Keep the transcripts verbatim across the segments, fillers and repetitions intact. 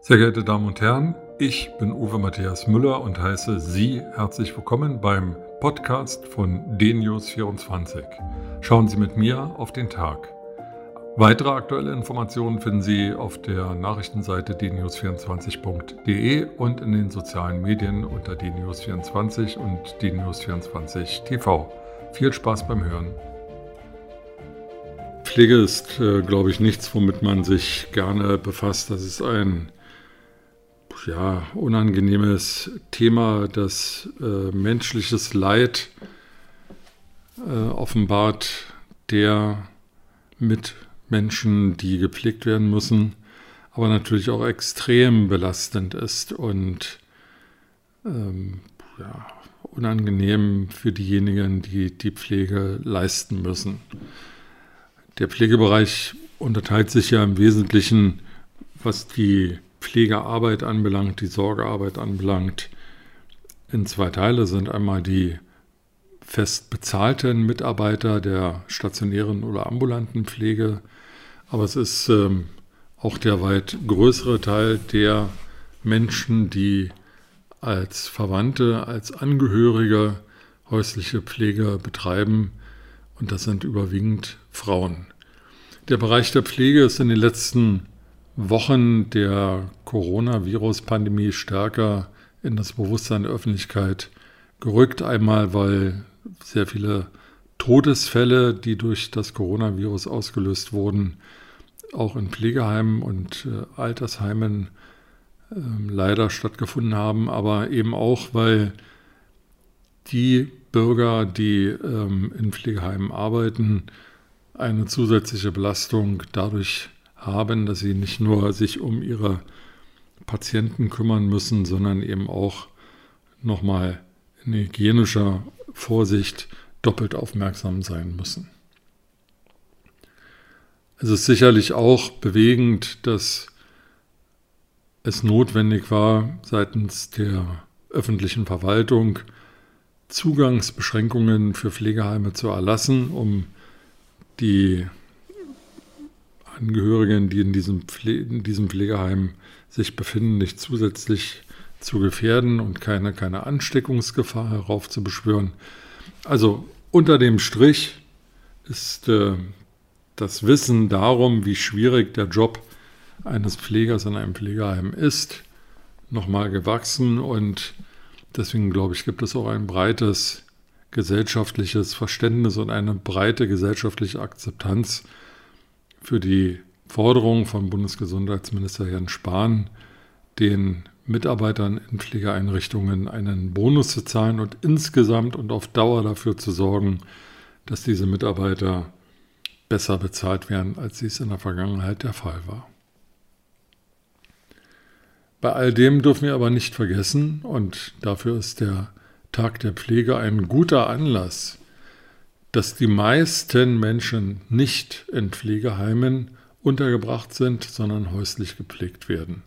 Sehr geehrte Damen und Herren, ich bin Uwe Matthias Müller und heiße Sie herzlich willkommen beim Podcast von D News vierundzwanzig. Schauen Sie mit mir auf den Tag. Weitere aktuelle Informationen finden Sie auf der Nachrichtenseite d news vierundzwanzig punkt de und in den sozialen Medien unter d news vierundzwanzig und d news vierundzwanzig T V. Viel Spaß beim Hören. Pflege ist, äh, glaube ich, nichts, womit man sich gerne befasst. Das ist ein ja, unangenehmes Thema, das äh, menschliches Leid äh, offenbart, der mit Menschen, die gepflegt werden müssen, aber natürlich auch extrem belastend ist und ähm, ja, unangenehm für diejenigen, die die Pflege leisten müssen. Der Pflegebereich unterteilt sich ja im Wesentlichen, was die Pflegearbeit anbelangt, die Sorgearbeit anbelangt, in zwei Teile. Sind einmal die fest bezahlten Mitarbeiter der stationären oder ambulanten Pflege, aber es ist ähm, auch der weit größere Teil der Menschen, die als Verwandte, als Angehörige häusliche Pflege betreiben, und das sind überwiegend Frauen. Der Bereich der Pflege ist in den letzten Wochen der Coronavirus-Pandemie stärker in das Bewusstsein der Öffentlichkeit gerückt. Einmal, weil sehr viele Todesfälle, die durch das Coronavirus ausgelöst wurden, auch in Pflegeheimen und äh, Altersheimen äh, leider stattgefunden haben, aber eben auch, weil die Bürger, die ähm, in Pflegeheimen arbeiten, eine zusätzliche Belastung dadurch haben, dass sie nicht nur sich um ihre Patienten kümmern müssen, sondern eben auch nochmal in hygienischer Vorsicht doppelt aufmerksam sein müssen. Es ist sicherlich auch bewegend, dass es notwendig war, seitens der öffentlichen Verwaltung Zugangsbeschränkungen für Pflegeheime zu erlassen, um die Angehörigen, die in diesem, Pfle- in diesem Pflegeheim sich befinden, nicht zusätzlich zu gefährden und keine, keine Ansteckungsgefahr heraufzubeschwören. Also unter dem Strich ist äh, das Wissen darum, wie schwierig der Job eines Pflegers in einem Pflegeheim ist, nochmal gewachsen, und deswegen, glaube ich, gibt es auch ein breites gesellschaftliches Verständnis und eine breite gesellschaftliche Akzeptanz für die Forderung von Bundesgesundheitsminister Jens Spahn, den Mitarbeitern in Pflegeeinrichtungen einen Bonus zu zahlen und insgesamt und auf Dauer dafür zu sorgen, dass diese Mitarbeiter besser bezahlt werden, als dies in der Vergangenheit der Fall war. Bei all dem dürfen wir aber nicht vergessen, und dafür ist der Tag der Pflege ein guter Anlass, dass die meisten Menschen nicht in Pflegeheimen untergebracht sind, sondern häuslich gepflegt werden.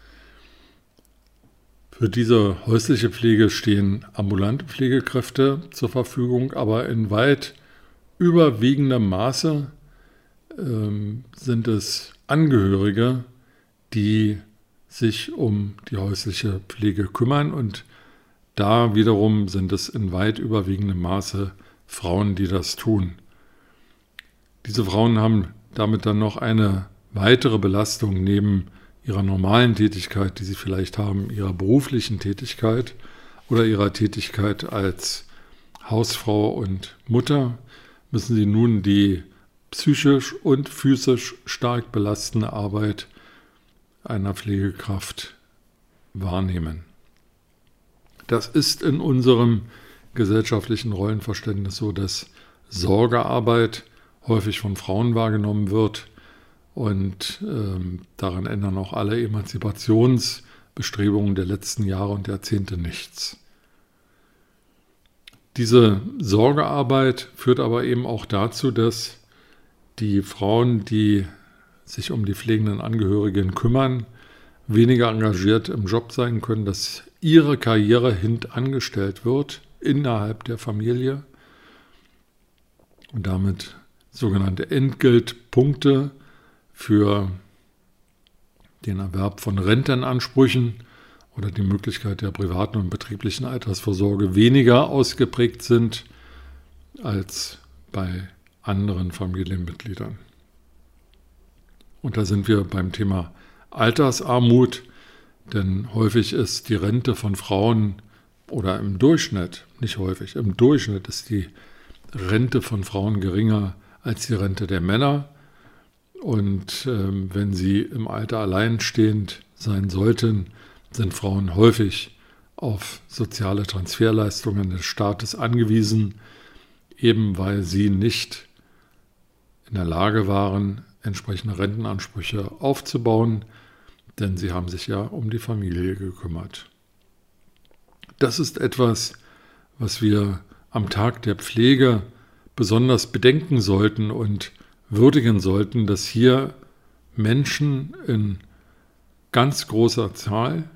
Für diese häusliche Pflege stehen ambulante Pflegekräfte zur Verfügung, aber in weit überwiegendem Maße ähm, sind es Angehörige, die sich um die häusliche Pflege kümmern, und da wiederum sind es in weit überwiegendem Maße Frauen, die das tun. Diese Frauen haben damit dann noch eine weitere Belastung neben ihrer normalen Tätigkeit, die sie vielleicht haben, ihrer beruflichen Tätigkeit oder ihrer Tätigkeit als Hausfrau und Mutter, müssen sie nun die psychisch und physisch stark belastende Arbeit einer Pflegekraft wahrnehmen. Das ist in unserem gesellschaftlichen Rollenverständnis so, dass Sorgearbeit häufig von Frauen wahrgenommen wird, und ähm, daran ändern auch alle Emanzipationsbestrebungen der letzten Jahre und Jahrzehnte nichts. Diese Sorgearbeit führt aber eben auch dazu, dass die Frauen, die sich um die pflegenden Angehörigen kümmern, weniger engagiert im Job sein können, dass ihre Karriere hintangestellt wird innerhalb der Familie und damit sogenannte Entgeltpunkte für den Erwerb von Rentenansprüchen oder die Möglichkeit der privaten und betrieblichen Altersvorsorge weniger ausgeprägt sind als bei anderen Familienmitgliedern. Und da sind wir beim Thema Altersarmut, denn häufig ist die Rente von Frauen oder im Durchschnitt, nicht häufig, im Durchschnitt ist die Rente von Frauen geringer als die Rente der Männer. Und äh, wenn sie im Alter alleinstehend sein sollten, sind Frauen häufig auf soziale Transferleistungen des Staates angewiesen, eben weil sie nicht in der Lage waren, entsprechende Rentenansprüche aufzubauen, denn sie haben sich ja um die Familie gekümmert. Das ist etwas, was wir am Tag der Pflege besonders bedenken sollten und würdigen sollten, dass hier Menschen in ganz großer Zahl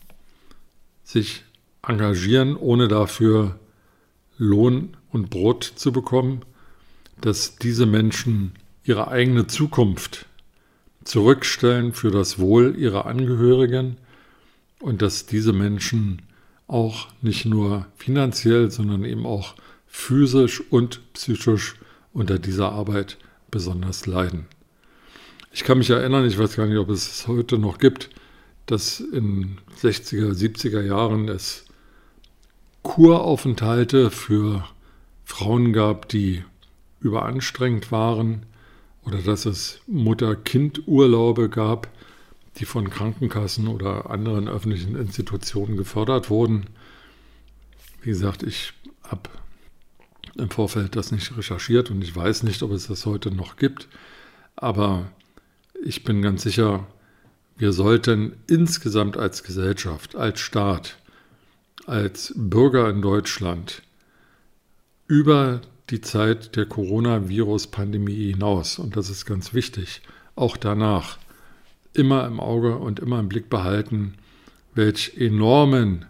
sich engagieren, ohne dafür Lohn und Brot zu bekommen, dass diese Menschen ihre eigene Zukunft zurückstellen für das Wohl ihrer Angehörigen und dass diese Menschen auch nicht nur finanziell, sondern eben auch physisch und psychisch unter dieser Arbeit besonders leiden. Ich kann mich erinnern, ich weiß gar nicht, ob es es heute noch gibt, dass in sechziger, siebziger Jahren es Kuraufenthalte für Frauen gab, die überanstrengt waren, oder dass es Mutter-Kind-Urlaube gab, die von Krankenkassen oder anderen öffentlichen Institutionen gefördert wurden. Wie gesagt, ich habe im Vorfeld das nicht recherchiert und ich weiß nicht, ob es das heute noch gibt. Aber ich bin ganz sicher, wir sollten insgesamt als Gesellschaft, als Staat, als Bürger in Deutschland über die Zeit der Coronavirus-Pandemie hinaus, und das ist ganz wichtig, auch danach immer im Auge und immer im Blick behalten, welch enormen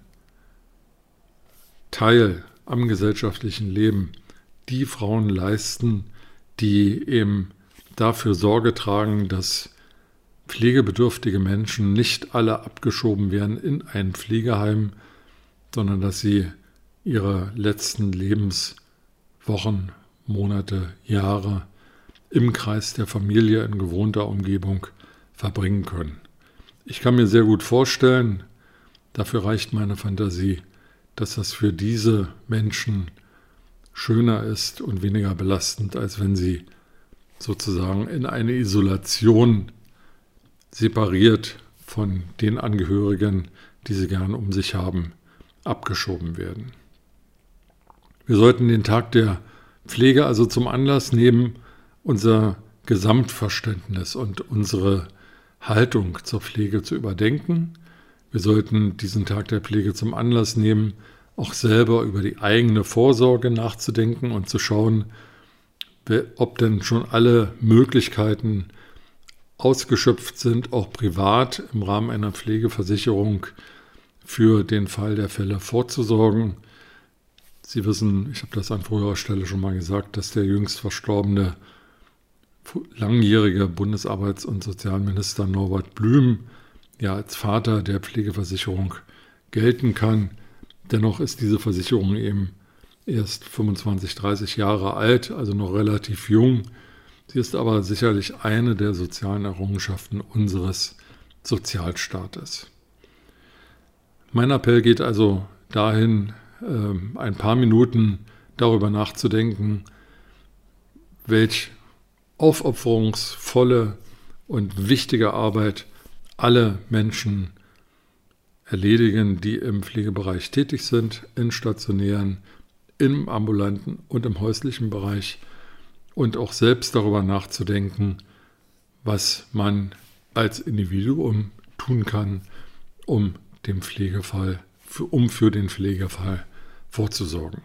Teil am gesellschaftlichen Leben die Frauen leisten, die eben dafür Sorge tragen, dass pflegebedürftige Menschen nicht alle abgeschoben werden in ein Pflegeheim, sondern dass sie ihre letzten Lebenswochen, Monate, Jahre im Kreis der Familie in gewohnter Umgebung verbringen können. Ich kann mir sehr gut vorstellen, dafür reicht meine Fantasie, dass das für diese Menschen schöner ist und weniger belastend, als wenn sie sozusagen in eine Isolation separiert von den Angehörigen, die sie gern um sich haben, abgeschoben werden. Wir sollten den Tag der Pflege also zum Anlass nehmen, unser Gesamtverständnis und unsere Haltung zur Pflege zu überdenken. Wir sollten diesen Tag der Pflege zum Anlass nehmen, auch selber über die eigene Vorsorge nachzudenken und zu schauen, ob denn schon alle Möglichkeiten ausgeschöpft sind, auch privat im Rahmen einer Pflegeversicherung für den Fall der Fälle vorzusorgen. Sie wissen, ich habe das an früherer Stelle schon mal gesagt, dass der jüngst verstorbene langjährige Bundesarbeits- und Sozialminister Norbert Blüm ja als Vater der Pflegeversicherung gelten kann. Dennoch ist diese Versicherung eben erst fünfundzwanzig, dreißig Jahre alt, also noch relativ jung. Sie ist aber sicherlich eine der sozialen Errungenschaften unseres Sozialstaates. Mein Appell geht also dahin, ein paar Minuten darüber nachzudenken, welch aufopferungsvolle und wichtige Arbeit alle Menschen erledigen, die im Pflegebereich tätig sind, in stationären, im ambulanten und im häuslichen Bereich, und auch selbst darüber nachzudenken, was man als Individuum tun kann, um dem Pflegefall, um für den Pflegefall vorzusorgen.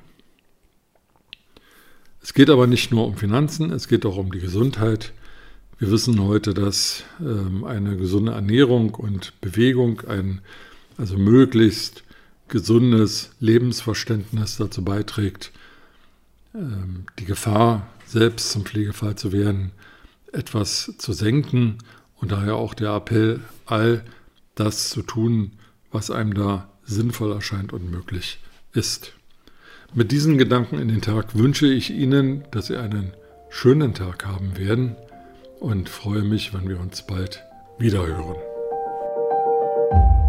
Es geht aber nicht nur um Finanzen, es geht auch um die Gesundheit. Wir wissen heute, dass ähm, eine gesunde Ernährung und Bewegung, ein also möglichst gesundes Lebensverständnis dazu beiträgt, ähm, die Gefahr, selbst zum Pflegefall zu werden, etwas zu senken Und daher auch der Appell, all das zu tun, was einem da sinnvoll erscheint und möglich ist. Mit diesen Gedanken in den Tag wünsche ich Ihnen, dass Sie einen schönen Tag haben werden und freue mich, wenn wir uns bald wiederhören.